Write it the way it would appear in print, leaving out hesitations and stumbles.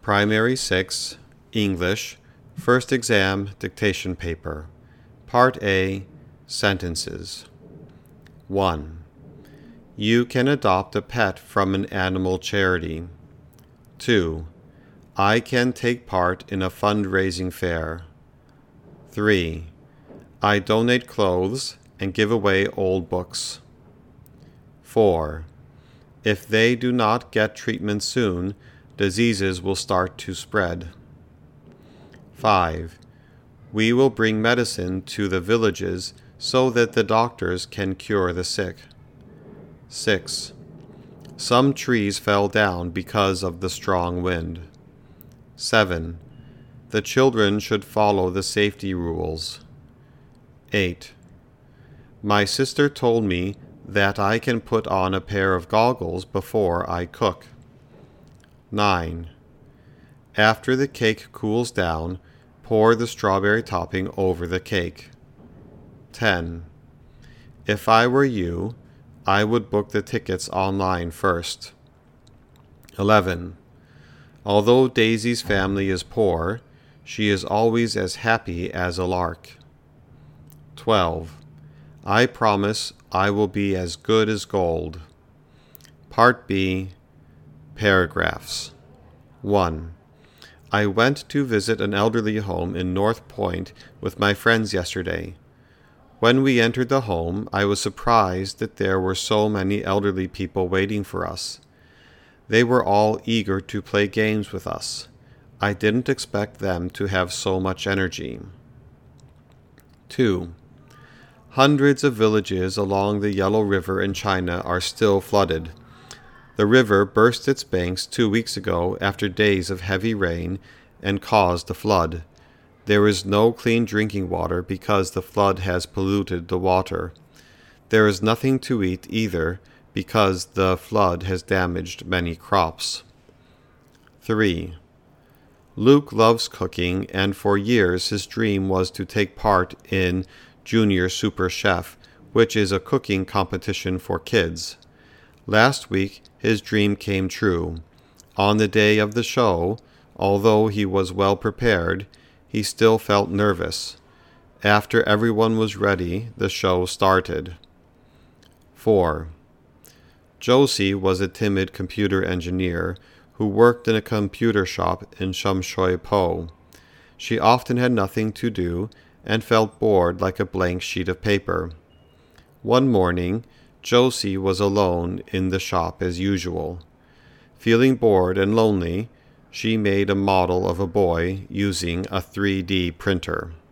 Primary 6, English, First Exam Dictation Paper, Part A, Sentences. 1. You can adopt a pet from an animal charity. 2. I can take part in a fundraising fair. 3. I donate clothes and give away old books. 4. If they do not get treatment soon, diseases will start to spread. 5. We will bring medicine to the villages so that the doctors can cure the sick. 6. Some trees fell down because of the strong wind. 7. The children should follow the safety rules. 8. My sister told me that I can put on a pair of goggles before I cook. 9. After the cake cools down, pour the strawberry topping over the cake. 10. If I were you, I would book the tickets online first. 11. Although Daisy's family is poor, she is always as happy as a lark. 12. I promise I will be as good as gold. Part B, Paragraphs. 1. I went to visit an elderly home in North Point with my friends yesterday. When we entered the home, I was surprised that there were so many elderly people waiting for us. They were all eager to play games with us. I didn't expect them to have so much energy. 2. Hundreds of villages along the Yellow River in China are still flooded. The river burst its banks 2 weeks ago after days of heavy rain and caused a flood. There is no clean drinking water because the flood has polluted the water. There is nothing to eat either because the flood has damaged many crops. 3. Luke loves cooking, and for years his dream was to take part in Junior Super Chef, which is a cooking competition for kids. Last week, his dream came true. On the day of the show, although he was well prepared, he still felt nervous. After everyone was ready, the show started. 4. Josie was a timid computer engineer who worked in a computer shop in Shumshui-Po. She often had nothing to do and felt bored like a blank sheet of paper. One morning, Josie was alone in the shop as usual. Feeling bored and lonely, she made a model of a boy using a 3D printer.